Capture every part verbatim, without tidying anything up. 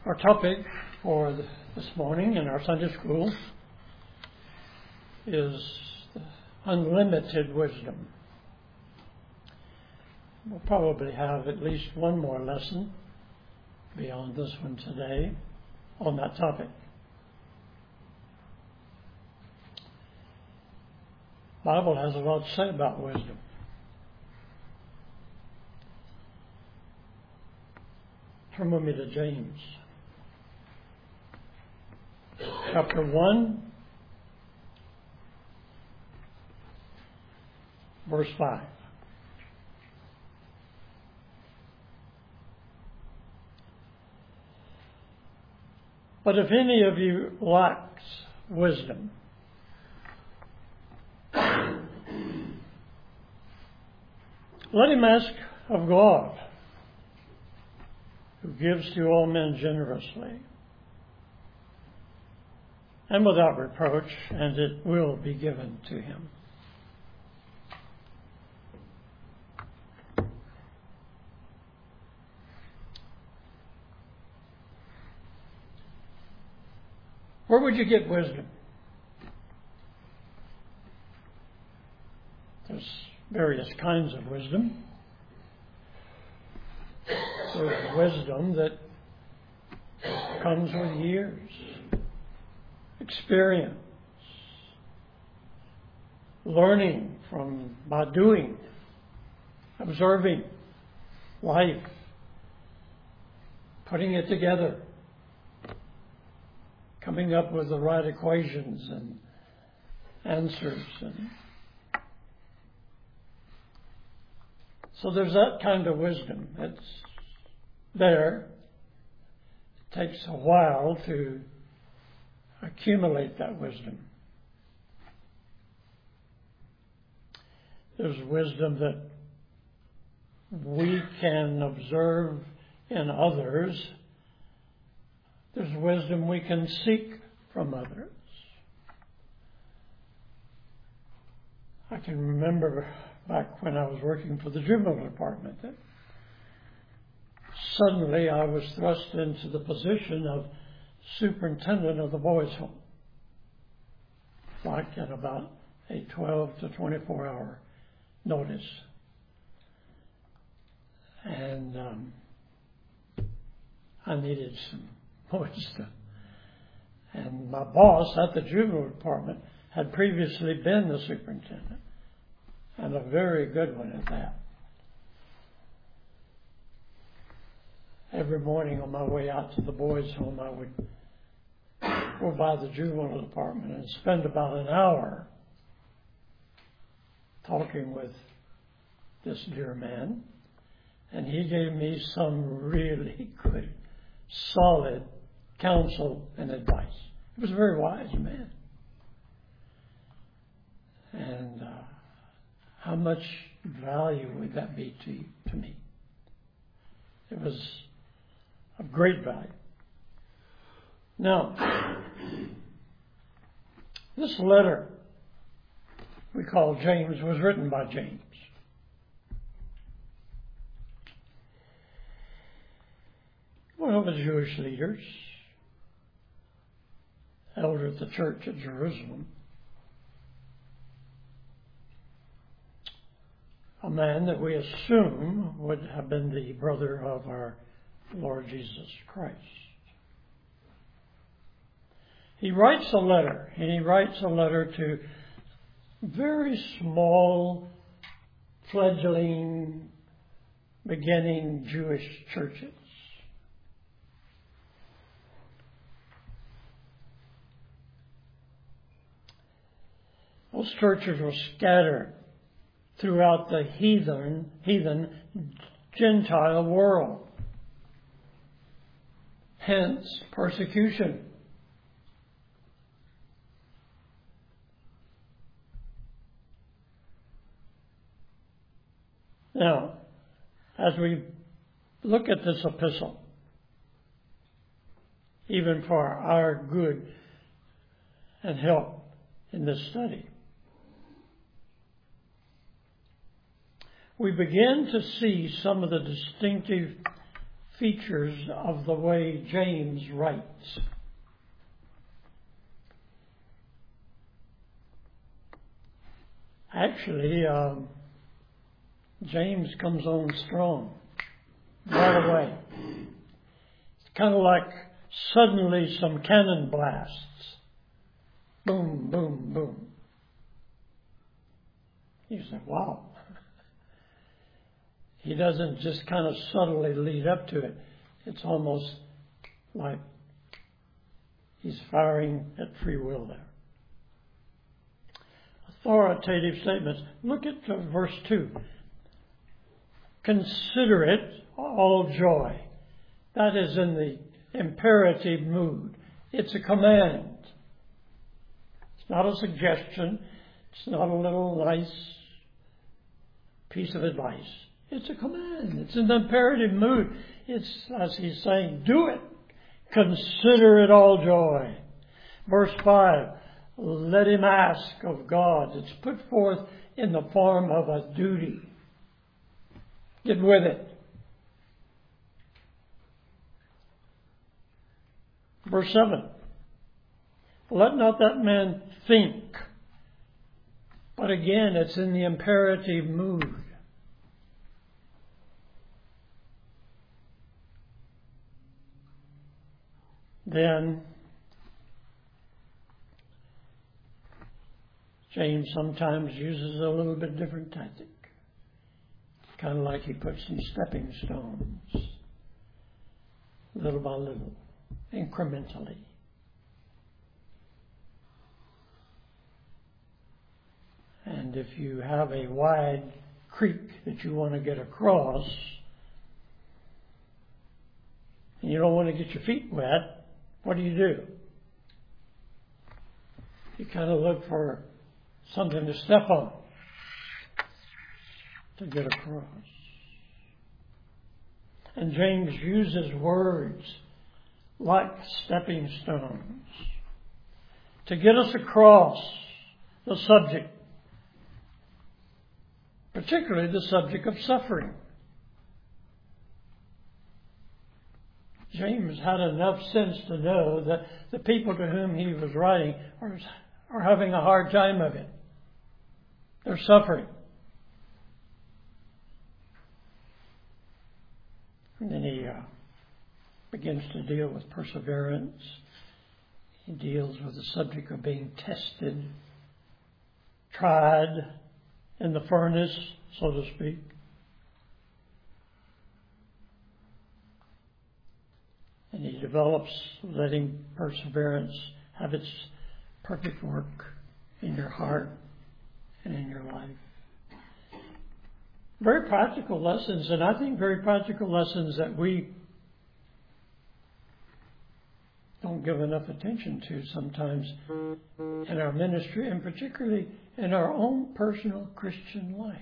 Our topic for this morning in our Sunday school is unlimited wisdom. We'll probably have at least one more lesson beyond this one today on that topic. The Bible has a lot to say about wisdom. Turn with me to James. Chapter one, verse five. But if any of you lacks wisdom, let him ask of God, who gives to all men generously and without reproach, and it will be given to him. Where would you get wisdom? There's various kinds of wisdom. There's wisdom that comes with years, experience, learning from by doing, observing life, putting it together, coming up with the right equations and answers. And so there's that kind of wisdom. It's there. It takes a while to accumulate that wisdom. There's wisdom that we can observe in others. There's wisdom we can seek from others. I can remember back when I was working for the juvenile department that suddenly I was thrust into the position of superintendent of the boys' home, like at about a twelve to twenty-four hour notice. And um, I needed some wisdom. And my boss at the juvenile department had previously been the superintendent, and a very good one at that. Every morning on my way out to the boys' home, I would go by the juvenile department and spend about an hour talking with this dear man. And he gave me some really good, solid counsel and advice. He was a very wise man. And uh, how much value would that be to you, to me? It was of great value. Now, this letter we call James was written by James. One of the Jewish leaders, elder of the church at Jerusalem, a man that we assume would have been the brother of our Lord Jesus Christ. He writes a letter, and he writes a letter to very small, fledgling, beginning Jewish churches. Those churches were scattered throughout the heathen, heathen Gentile world. Hence, persecution. Now, as we look at this epistle, even for our good and help in this study, we begin to see some of the distinctive features of the way James writes. Actually, um, James comes on strong right away. It's kind of like suddenly some cannon blasts. Boom, boom, boom. You say, wow. He doesn't just kind of subtly lead up to it. It's almost like he's firing at free will there. Authoritative statements. Look at uh, verse two. Consider it all joy. That is in the imperative mood. It's a command. It's not a suggestion. It's not a little nice piece of advice. It's a command. It's in the imperative mood. It's, as he's saying, do it. Consider it all joy. Verse five, let him ask of God. It's put forth in the form of a duty. Get with it. Verse seven, let not that man think. But again, it's in the imperative mood. Then James sometimes uses a little bit different tactic. Kind of like he puts some stepping stones, little by little, incrementally. And if you have a wide creek that you want to get across, and you don't want to get your feet wet, what do you do? You kind of look for something to step on to get across. And James uses words like stepping stones to get us across the subject, particularly the subject of suffering. James had enough sense to know that the people to whom he was writing are, are having a hard time of it. They're suffering. And then he uh, begins to deal with perseverance. He deals with the subject of being tested, tried in the furnace, so to speak. And he develops letting perseverance have its perfect work in your heart and in your life. Very practical lessons, and I think very practical lessons that we don't give enough attention to sometimes in our ministry, and particularly in our own personal Christian life.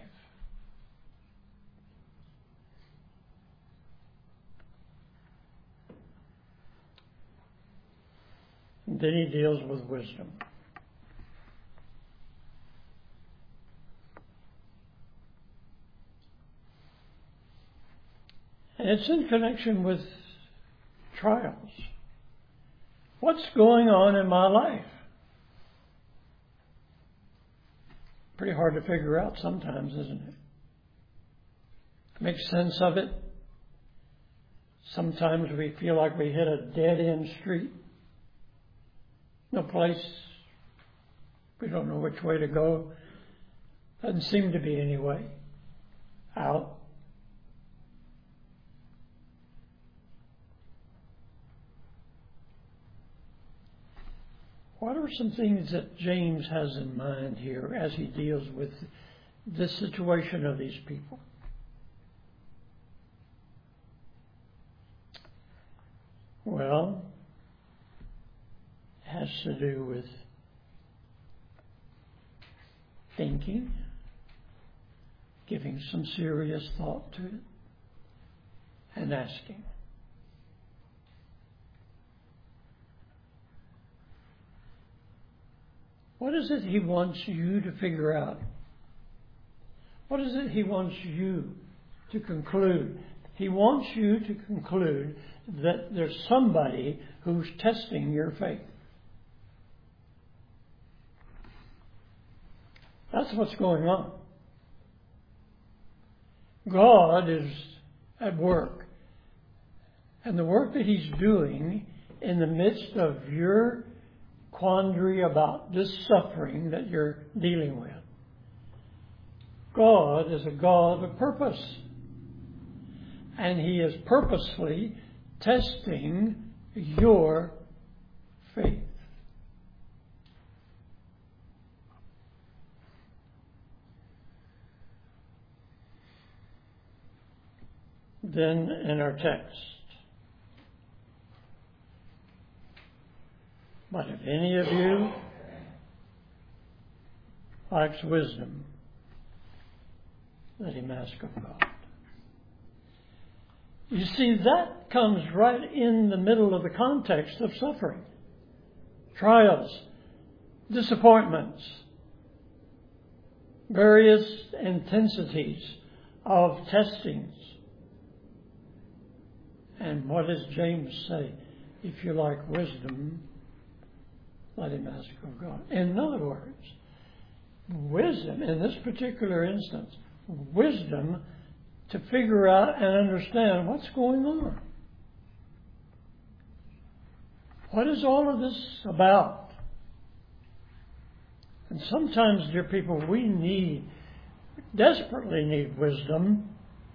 And then he deals with wisdom. And it's in connection with trials. What's going on in my life? Pretty hard to figure out sometimes, isn't it? Make sense of it. Sometimes we feel like we hit a dead-end street. No place. We don't know which way to go. Doesn't seem to be any way out. What are some things that James has in mind here as he deals with this situation of these people? Well, it has to do with thinking, giving some serious thought to it, and asking. What is it he wants you to figure out? What is it he wants you to conclude? He wants you to conclude that there's somebody who's testing your faith. That's what's going on. God is at work. And the work that He's doing in the midst of your quandary about this suffering that you're dealing with, God is a God of purpose. And He is purposely testing your faith. Then in our text, but if any of you lacks wisdom, let him ask of God. You see, that comes right in the middle of the context of suffering. Trials, disappointments, various intensities of testings. And what does James say? If you lack wisdom, let him ask of God. In other words, wisdom, in this particular instance, wisdom to figure out and understand what's going on. What is all of this about? And sometimes, dear people, we need, desperately need wisdom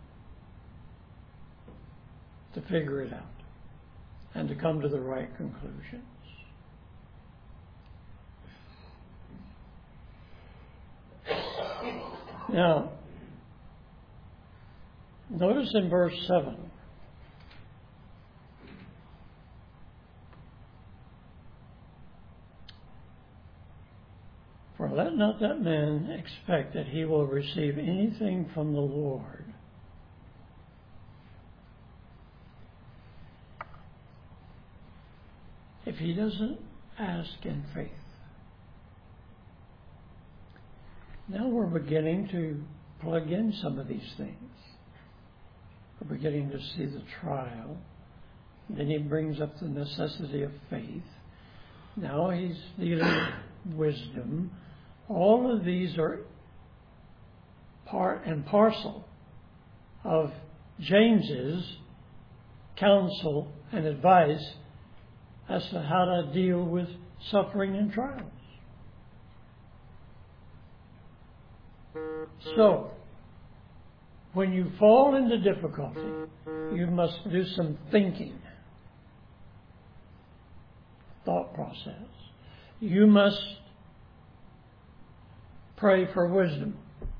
to figure it out and to come to the right conclusions. Now, notice in verse seven, for let not that man expect that he will receive anything from the Lord. If he doesn't ask in faith. Now we're beginning to plug in some of these things. We're beginning to see the trial. Then he brings up the necessity of faith. Now he's dealing with wisdom. All of these are part and parcel of James's counsel and advice as to how to deal with suffering and trials. So, when you fall into difficulty, you must do some thinking, thought process. You must pray for wisdom.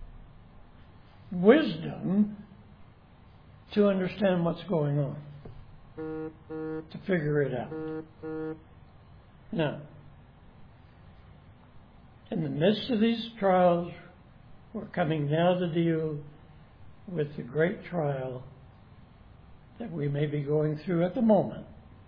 Wisdom to understand what's going on, to figure it out. Now, in the midst of these trials, we're coming now to deal with the great trial that we may be going through at the moment.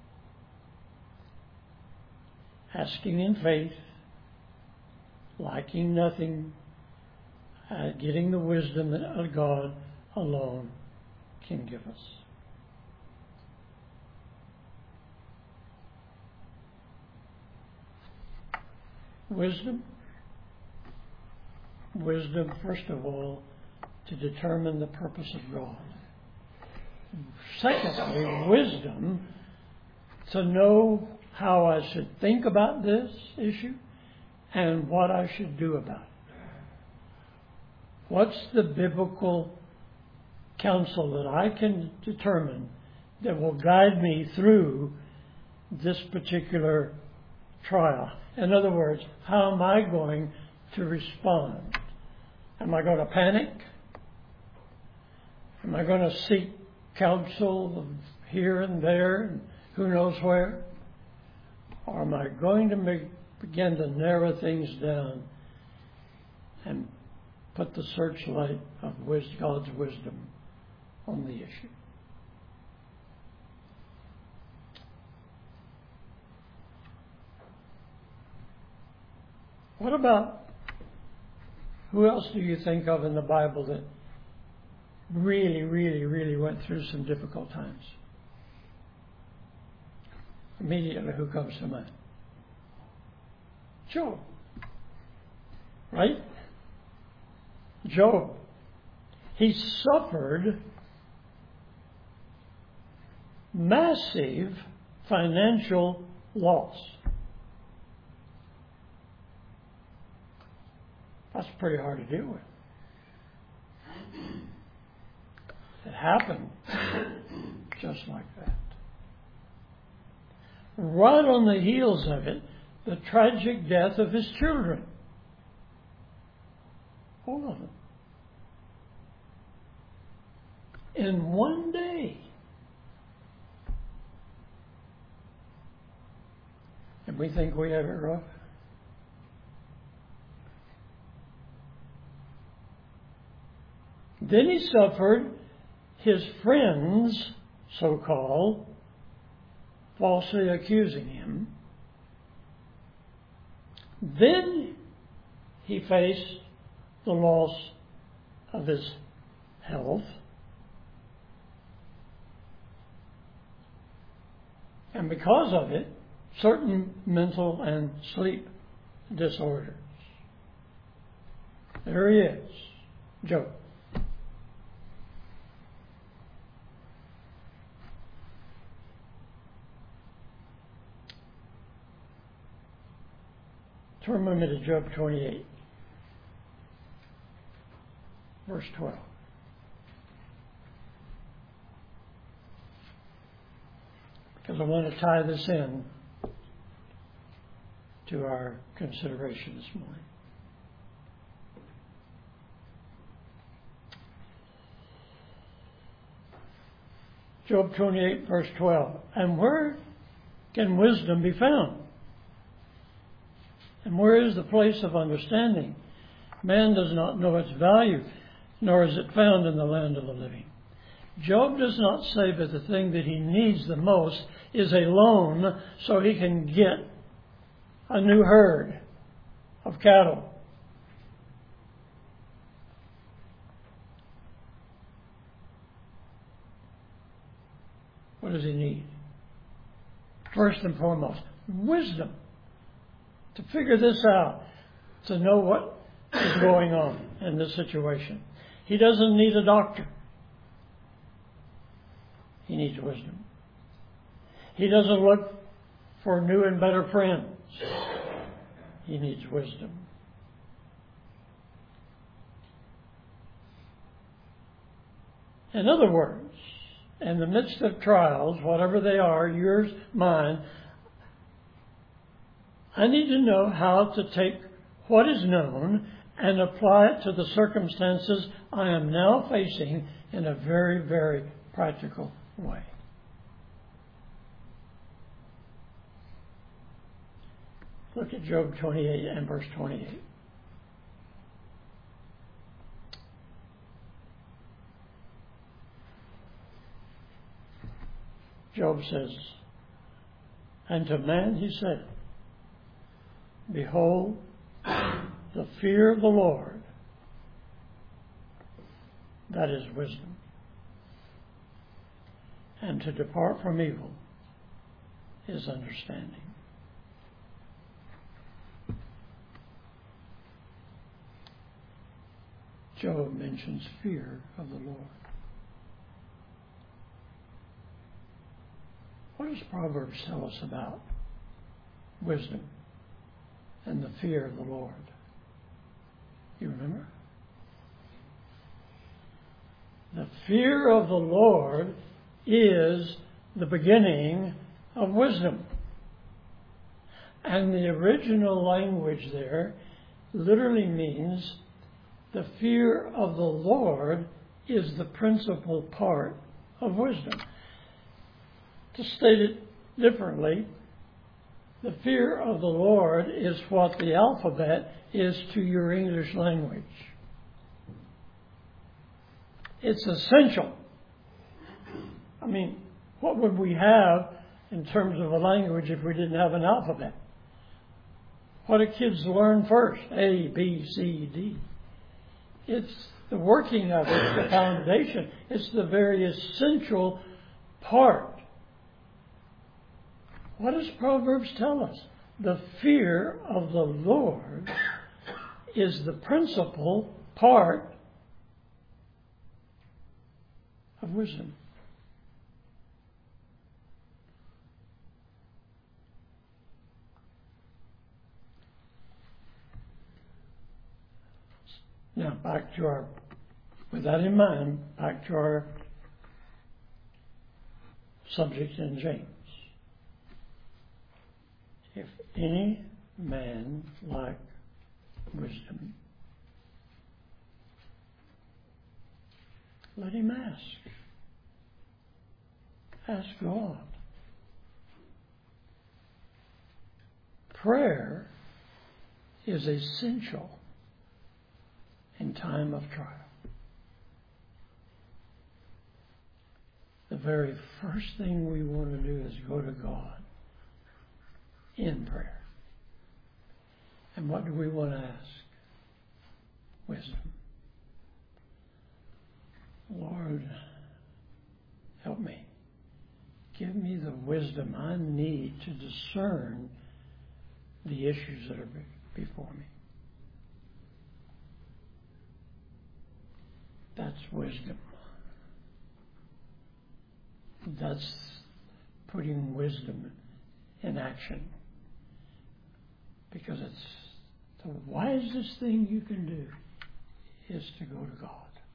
Asking in faith, lacking nothing, uh, getting the wisdom that God alone can give us. Wisdom. Wisdom, first of all, to determine the purpose of God. Secondly, wisdom to know how I should think about this issue and what I should do about it. What's the biblical counsel that I can determine that will guide me through this particular trial? In other words, how am I going to respond? Am I going to panic? Am I going to seek counsel here and there and who knows where? Or am I going to make, begin to narrow things down and put the searchlight of God's wisdom on the issue? What about, who else do you think of in the Bible that really, really, really went through some difficult times. Immediately, who comes to mind? Job. Right? Job. He suffered massive financial loss. That's pretty hard to deal with. It happened just like that. Right on the heels of it, the tragic death of his children. All of them. In one day. And we think we have it rough. Then he suffered his friends, so-called, falsely accusing him. Then he faced the loss of his health. And because of it, certain mental and sleep disorders. There he is, Job. Turn with me to Job twenty-eight, verse twelve. Because I want to tie this in to our consideration this morning. Job twenty-eight, verse twelve. And where can wisdom be found? And where is the place of understanding? Man does not know its value, nor is it found in the land of the living. Job does not say that the thing that he needs the most is a loan so he can get a new herd of cattle. What does he need? First and foremost, wisdom. To figure this out, to know what is going on in this situation. He doesn't need a doctor. He needs wisdom. He doesn't look for new and better friends. He needs wisdom. In other words, in the midst of trials, whatever they are, yours, mine, I need to know how to take what is known and apply it to the circumstances I am now facing in a very, very practical way. Look at Job twenty-eight and verse twenty-eight. Job says, and to man he said, behold, the fear of the Lord, that is wisdom, and to depart from evil is understanding. Job mentions fear of the Lord. What does Proverbs tell us about wisdom and the fear of the Lord? You remember? The fear of the Lord is the beginning of wisdom. And the original language there literally means the fear of the Lord is the principal part of wisdom. To state it differently, the fear of the Lord is what the alphabet is to your English language. It's essential. I mean, what would we have in terms of a language if we didn't have an alphabet? What do kids learn first? A, B, C, D. It's the working of it, the foundation. It's the very essential part. What does Proverbs tell us? The fear of the Lord is the principal part of wisdom. Now, back to our, with that in mind, back to our subject in James. If any man lack wisdom, let him ask. Ask God. Prayer is essential in time of trial. The very first thing we want to do is go to God in prayer. And what do we want to ask? Wisdom. Lord, help me. Give me the wisdom I need to discern the issues that are before me. That's wisdom. That's putting wisdom in action. Because it's the wisest thing you can do is to go to God.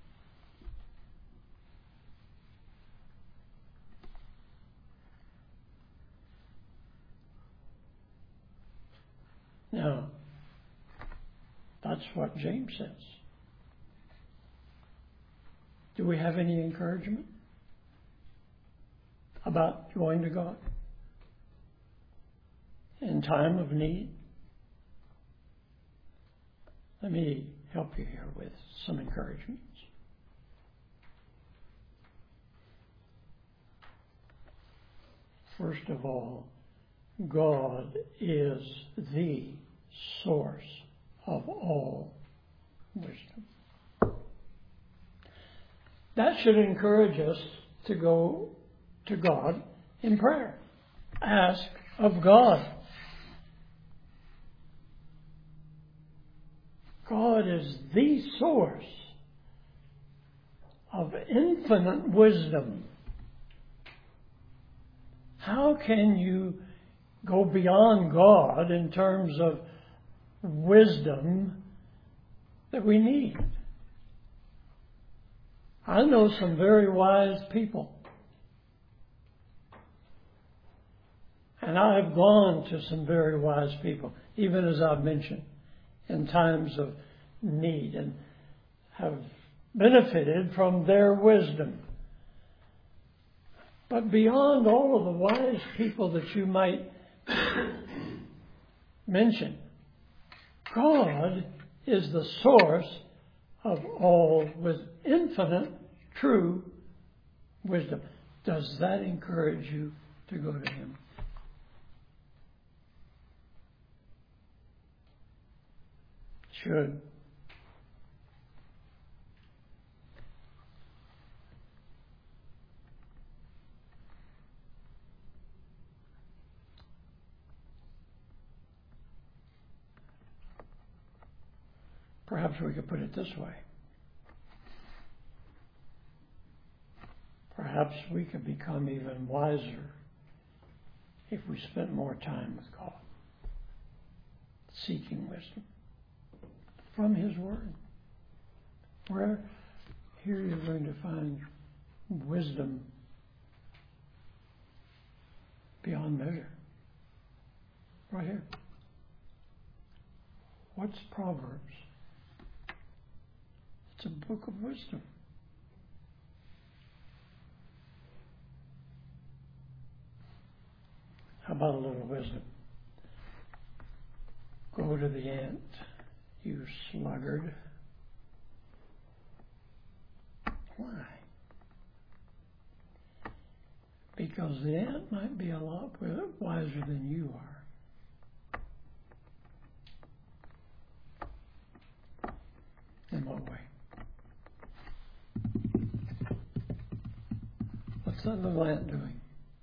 Now, that's what James says. Do we have any encouragement about going to God in time of need? Let me help you here with some encouragements. First of all, God is the source of all wisdom. That should encourage us to go to God in prayer. Ask of God. God is the source of infinite wisdom. How can you go beyond God in terms of wisdom that we need? I know some very wise people. And I have gone to some very wise people, even as I've mentioned, in times of need, and have benefited from their wisdom. But beyond all of the wise people that you might mention, God is the source of all with infinite, true wisdom. Does that encourage you to go to Him? Should. Perhaps we could put it this way. Perhaps we could become even wiser if we spent more time with God, seeking wisdom from His Word. Where here you're going to find wisdom beyond measure. Right here. What's Proverbs? It's a book of wisdom. How about a little wisdom? Go to the ant, you sluggard. Why? Because the ant might be a lot wiser than you are. In what way? that little ant doing?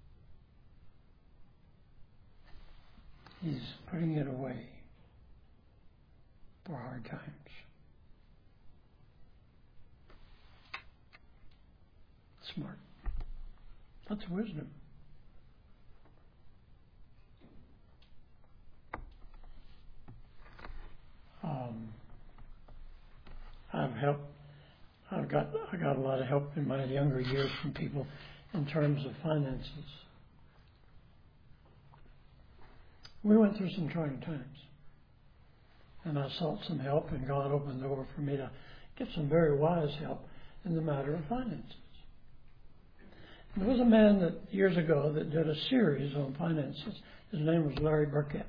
He's putting it away for hard times. Smart. That's wisdom. Um, I've helped. I've got. I got a lot of help in my younger years from people in terms of finances. We went through some trying times, and I sought some help, and God opened the door for me to get some very wise help in the matter of finances. There was a man that years ago that did a series on finances. His name was Larry Burkett.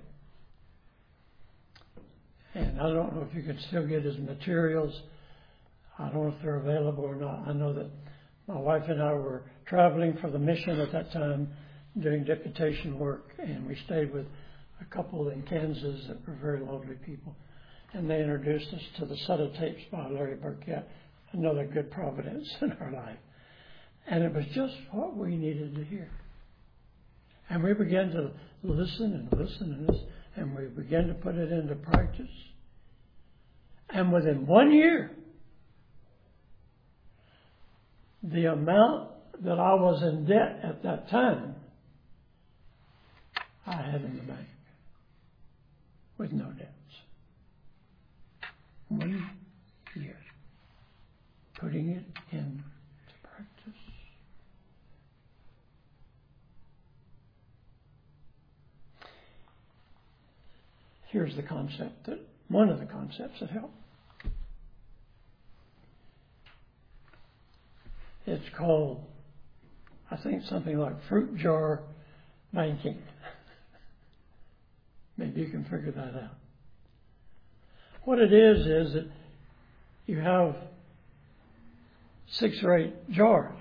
And I don't know if you can still get his materials. I don't know if they're available or not. I know that my wife and I were traveling for the mission at that time doing deputation work, and we stayed with a couple in Kansas that were very lovely people. And they introduced us to the set of tapes by Larry Burkett, another good providence in our life. And it was just what we needed to hear. And we began to listen and listen and listen, and we began to put it into practice. And within one year, the amount that I was in debt at that time, I had in the bank with no debts. One year, putting it into practice. Here's the concept that, one of the concepts that help. It's called, I think, something like fruit jar banking. Maybe you can figure that out. What it is, is that you have six or eight jars.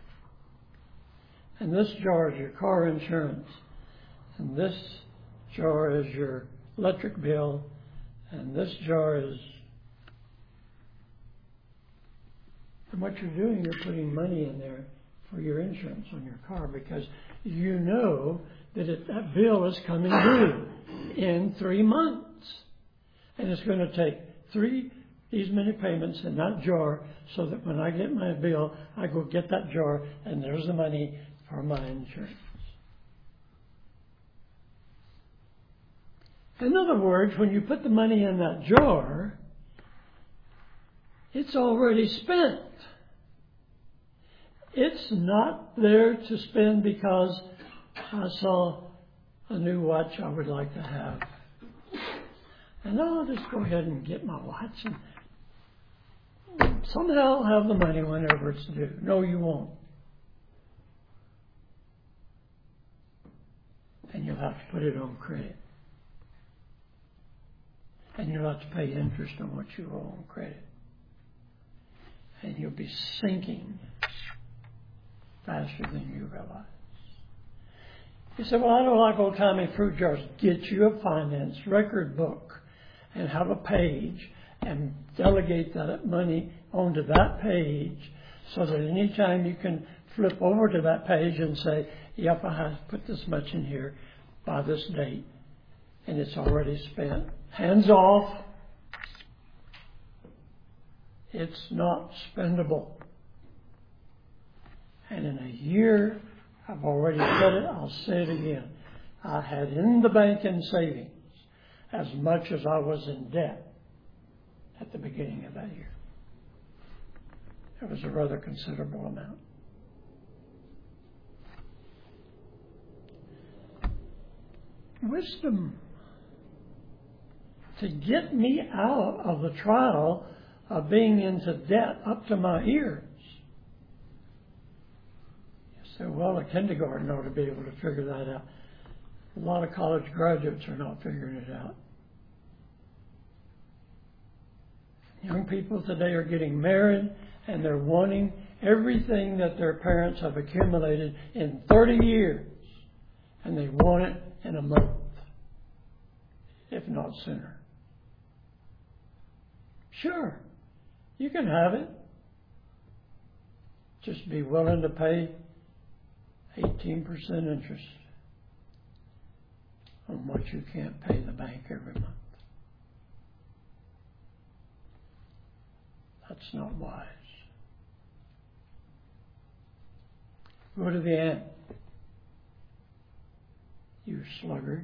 And this jar is your car insurance. And this jar is your electric bill, and this jar is, and what you're doing, you're putting money in there for your insurance on your car, because you know that it, that bill is coming due in three months, and it's going to take three these many payments in that jar, so that when I get my bill, I go get that jar, and there's the money for my insurance. In other words, when you put the money in that jar, it's already spent. It's not there to spend because I saw a new watch I would like to have. And I'll just go ahead and get my watch and somehow I'll have the money whenever it's due. No, you won't. And you'll have to put it on credit. And you'll have to pay interest on what you owe on credit. And you'll be sinking faster than you realize. You say, well, I don't like old-timey fruit jars. Get you a finance record book and have a page and delegate that money onto that page so that any time you can flip over to that page and say, yep, I have put this much in here by this date, and it's already spent. Hands off. It's not spendable. And in a year, I've already said it, I'll say it again. I had in the bank in savings as much as I was in debt at the beginning of that year. It was a rather considerable amount. Wisdom to get me out of the trial of being into debt up to my ears. You say, well, a kindergarten ought to be able to figure that out. A lot of college graduates are not figuring it out. Young people today are getting married and they're wanting everything that their parents have accumulated in thirty years. And they want it in a month, if not sooner. Sure, you can have it. Just be willing to pay eighteen percent interest on what you can't pay the bank every month. That's not wise. Go to the ant. You sluggard.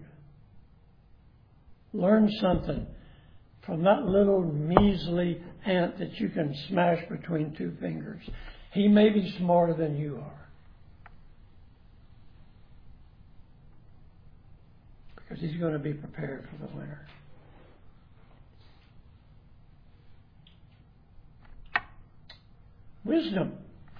Learn something from that little measly ant that you can smash between two fingers. He may be smarter than you are. Because he's going to be prepared for the winter. Wisdom.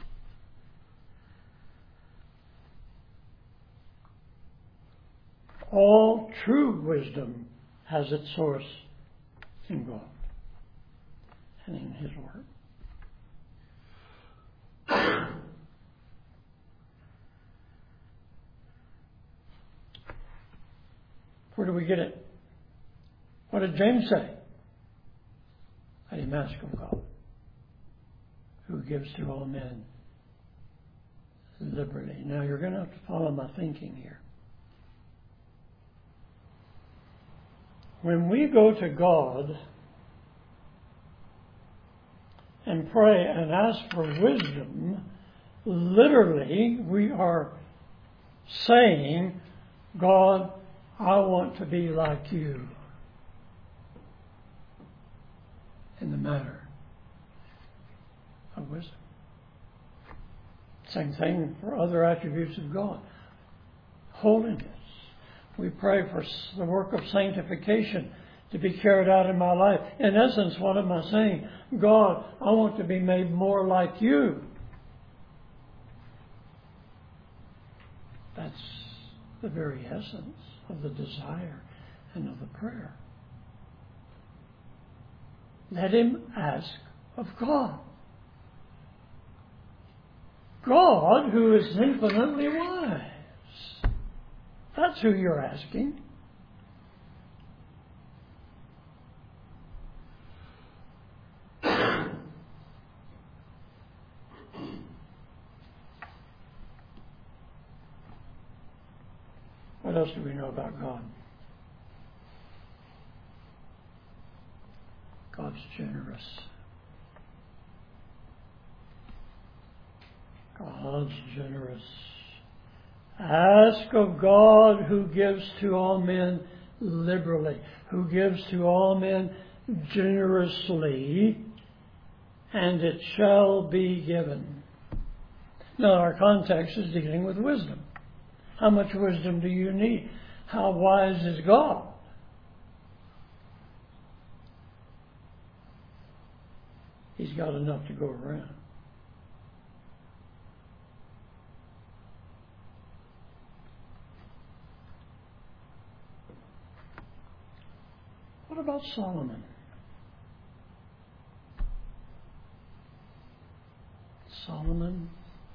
All true wisdom has its source in God and in His Word. Where do we get it? What did James say? Let him ask of God, who gives to all men liberally. Now you're going to have to follow my thinking here. When we go to God and pray and ask for wisdom, literally we are saying, God, I want to be like you in the matter of wisdom. Same thing for other attributes of God. Holiness. We pray for the work of sanctification to be carried out in my life. In essence, what am I saying? God, I want to be made more like you. That's the very essence of the desire and of the prayer. Let him ask of God. God, who is infinitely wise. That's who you're asking. What else do we know about God? God's generous. God's generous. Ask of God, who gives to all men liberally, who gives to all men generously, and it shall be given. Now, our context is dealing with wisdom. How much wisdom do you need? How wise is God? He's got enough to go around. What about Solomon? Solomon?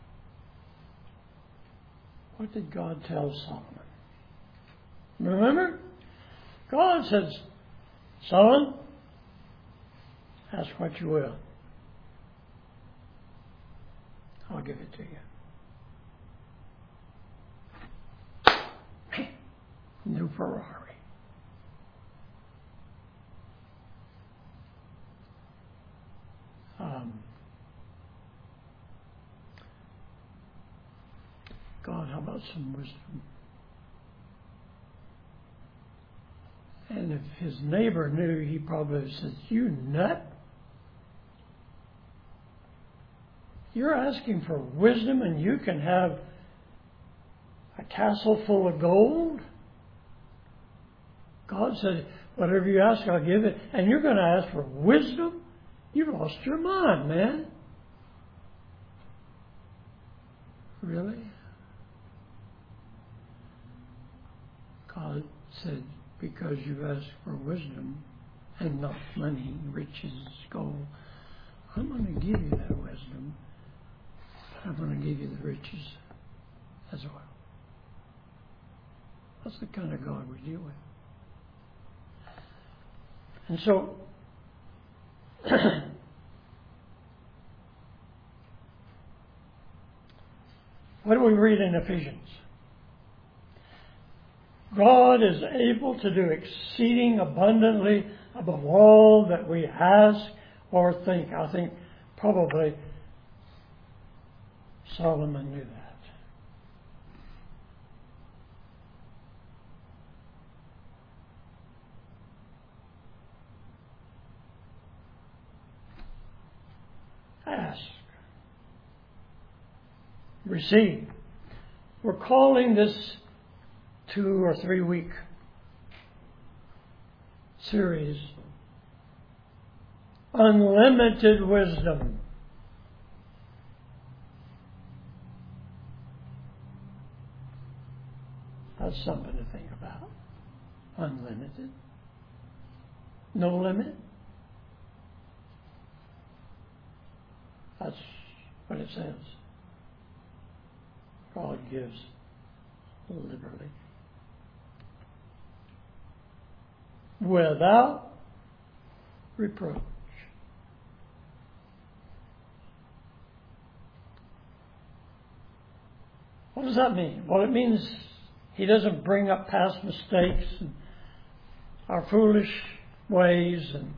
What did God tell Solomon? Remember? God says, Solomon, ask what you will. I'll give it to you. New Ferrari. Um, God, how about some wisdom? And if his neighbor knew, he probably said, you nut? You're asking for wisdom and you can have a castle full of gold? God said, whatever you ask, I'll give it. And you're going to ask for wisdom? You've lost your mind, man. Really? God said, because you asked for wisdom and not money, riches, gold, I'm going to give you that wisdom. I'm going to give you the riches as well. That's the kind of God we deal with. And so, What do we read in Ephesians? God is able to do exceeding abundantly above all that we ask or think. I think probably Solomon knew that. Ask. Receive. We're calling this two or three week series Unlimited Wisdom. That's something to think about. Unlimited. No limit. That's what it says. God gives liberally. Without reproach. What does that mean? Well, it means He doesn't bring up past mistakes and our foolish ways, and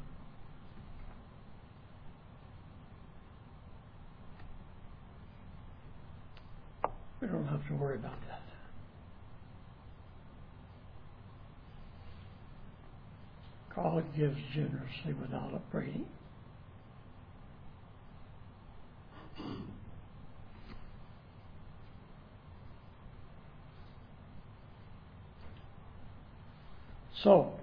we don't have to worry about that. God gives generously without upbraiding. So,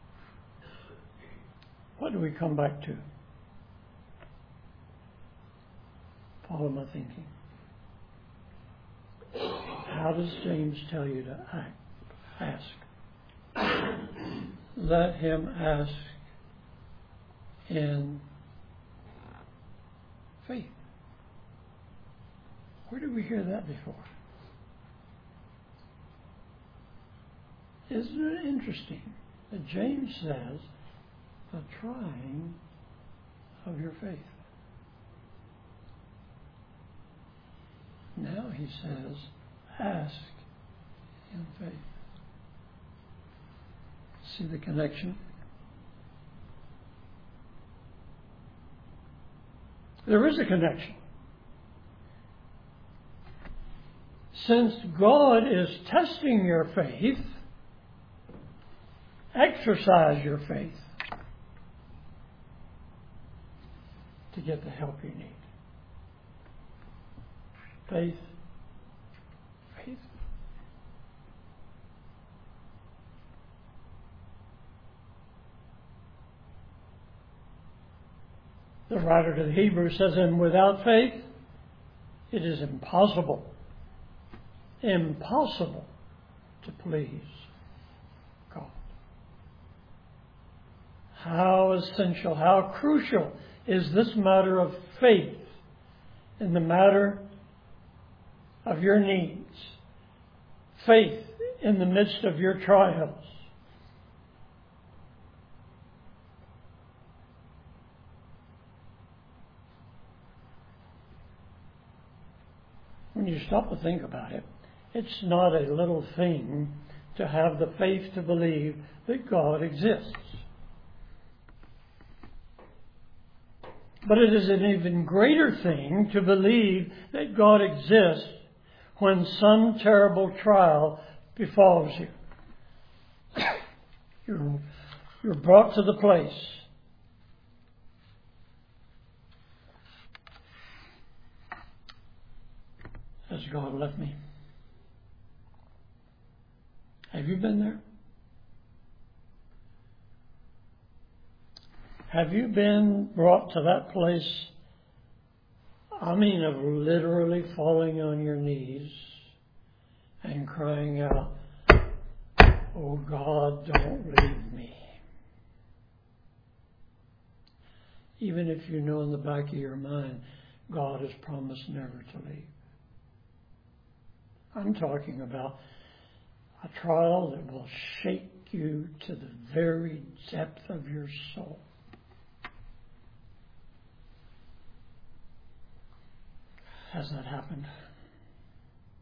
what do we come back to? Follow my thinking. How does James tell you to act? Ask. Let him ask in faith. Where did we hear that before? Isn't it interesting that James says the trying of your faith? Now he says, ask in faith. See the connection? There is a connection. Since God is testing your faith, exercise your faith to get the help you need. Faith, faith. The writer to the Hebrews says, and without faith, it is impossible, impossible to please God. How essential, how crucial is this matter of faith in the matter of your needs? Faith in the midst of your trials. When you stop to think about it, it's not a little thing to have the faith to believe that God exists. But it is an even greater thing to believe that God exists when some terrible trial befalls you. You're, you're brought to the place Has God left me? Have you been there? Have you been brought to that place, I mean, of literally falling on your knees and crying out, oh God, don't leave me. Even if you know in the back of your mind, God has promised never to leave. I'm talking about a trial that will shake you to the very depth of your soul. Has that happened?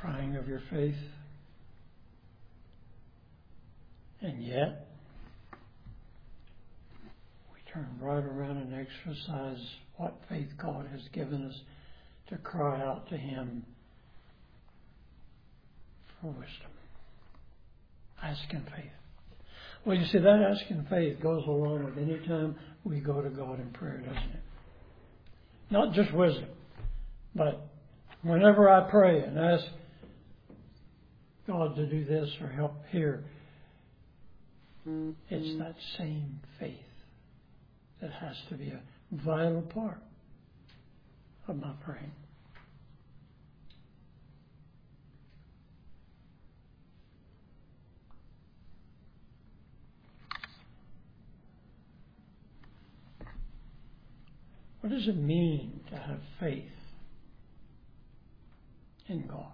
trying of your faith. And yet, we turn right around and exercise what faith God has given us to cry out to Him for wisdom. Asking faith. Well, you see, that asking faith goes along with any time we go to God in prayer, doesn't it? Not just wisdom, but whenever I pray and ask God to do this or help here, mm-hmm. it's that same faith that has to be a vital part of my praying. What does it mean to have faith in God?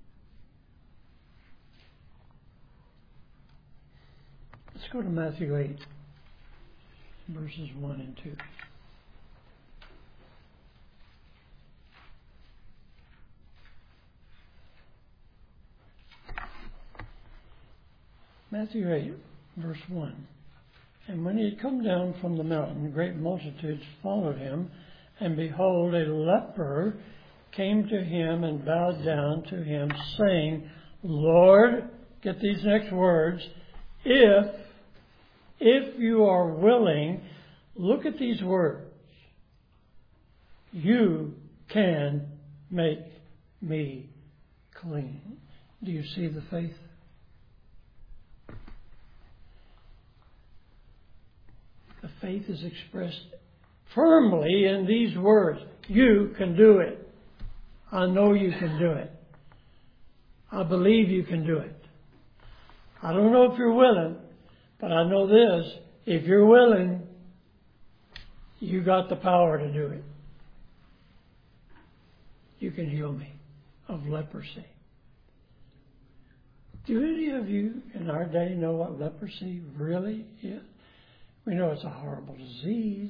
Let's go to Matthew eight, verses one and two. Matthew eight, verse one. And when he had come down from the mountain, great multitudes followed him, and behold, a leper came to him and bowed down to him, saying, Lord, get these next words, if, if you are willing, look at these words, you can make me clean. Do you see the faith? The faith is expressed firmly in these words. You can do it. I know you can do it. I believe you can do it. I don't know if you're willing, but I know this. If you're willing, you got the power to do it. You can heal me of leprosy. Do any of you in our day know what leprosy really is? We know it's a horrible disease.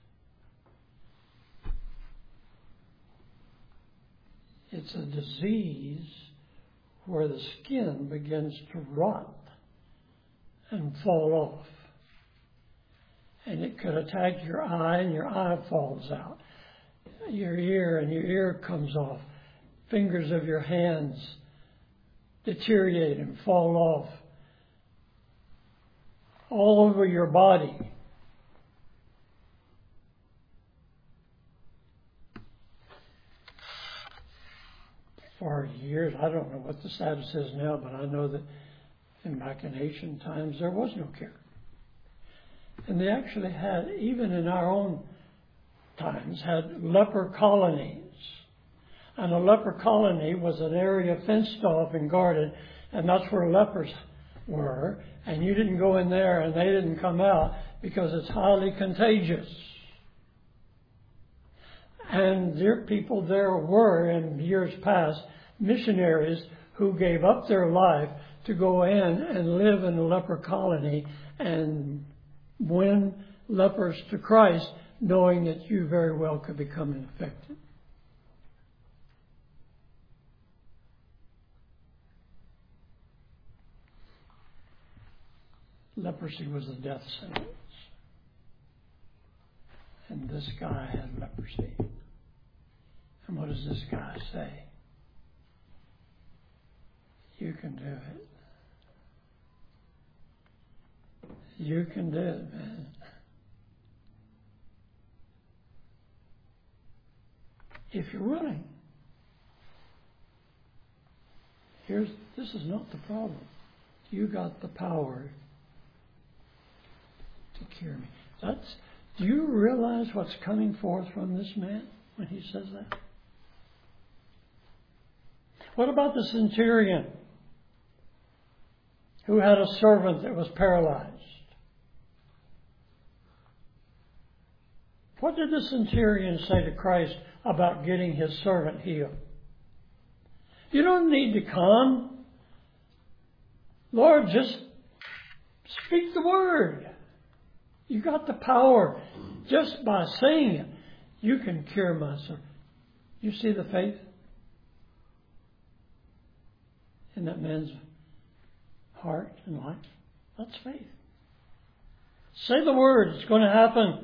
It's a disease where the skin begins to rot and fall off. And it could attack your eye and your eye falls out. Your ear and your ear comes off. Fingers of your hands deteriorate and fall off. All over your body. For years, I don't know what the status is now, but I know that in back in ancient times there was no cure. And they actually had, even in our own times, had leper colonies. And a leper colony was an area fenced off and guarded, and that's where lepers were. And you didn't go in there and they didn't come out because it's highly contagious. And there people there were in years past missionaries who gave up their life to go in and live in a leper colony and win lepers to Christ, knowing that you very well could become infected. Leprosy was a death sentence. And this guy had leprosy. And what does this guy say? You can do it. You can do it, man. If you're willing. Here's, this is not the problem. You got the power to cure me. That's, do you realize what's coming forth from this man when he says that? What about the centurion who had a servant that was paralyzed? What did the centurion say to Christ about getting his servant healed? You don't need to come. Lord, just speak the word. You got the power. Just by saying it, you can cure my servant. You see the faith? in that man's heart and life? That's faith. Say the word. It's going to happen.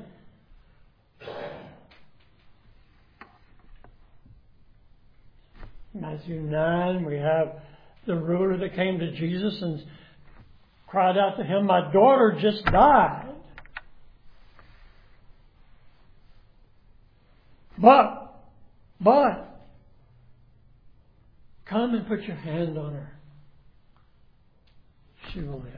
Matthew nine, we have the ruler that came to Jesus and cried out to him, "My daughter just died. But, but, come and put your hand on her. She will live."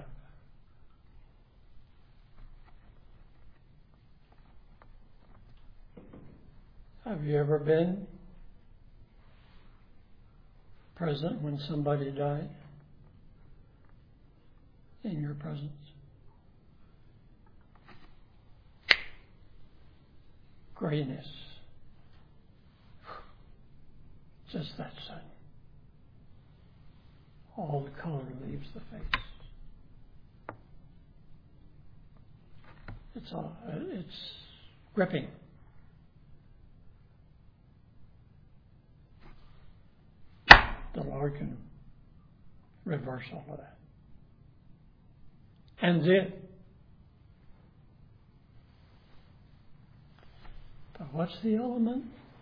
Have you ever been present when somebody died in your presence? Grayness. Just that sudden. All the color leaves the face. It's all, it's gripping. The Lord can reverse all of that. And did. But what's the element?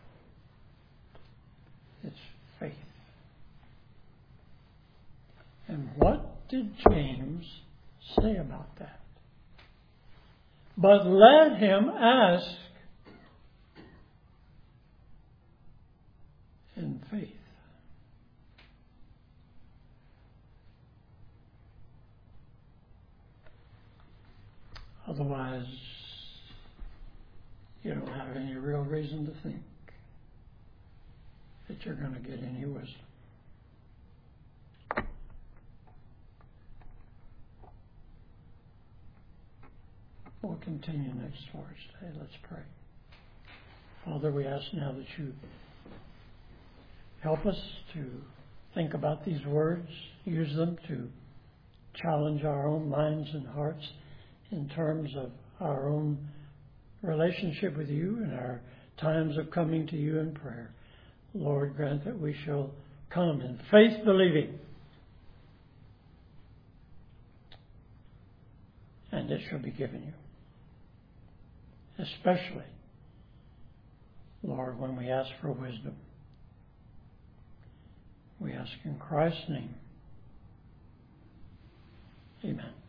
It's faith. And what did James say about that? But let him ask in faith. Otherwise, you don't have any real reason to think that you're going to get any wisdom. We'll continue next Thursday. Let's pray. Father, we ask now that you help us to think about these words, use them to challenge our own minds and hearts in terms of our own relationship with you and our times of coming to you in prayer. Lord, grant that we shall come in faith believing, and it shall be given you. Especially, Lord, when we ask for wisdom. We ask in Christ's name. Amen.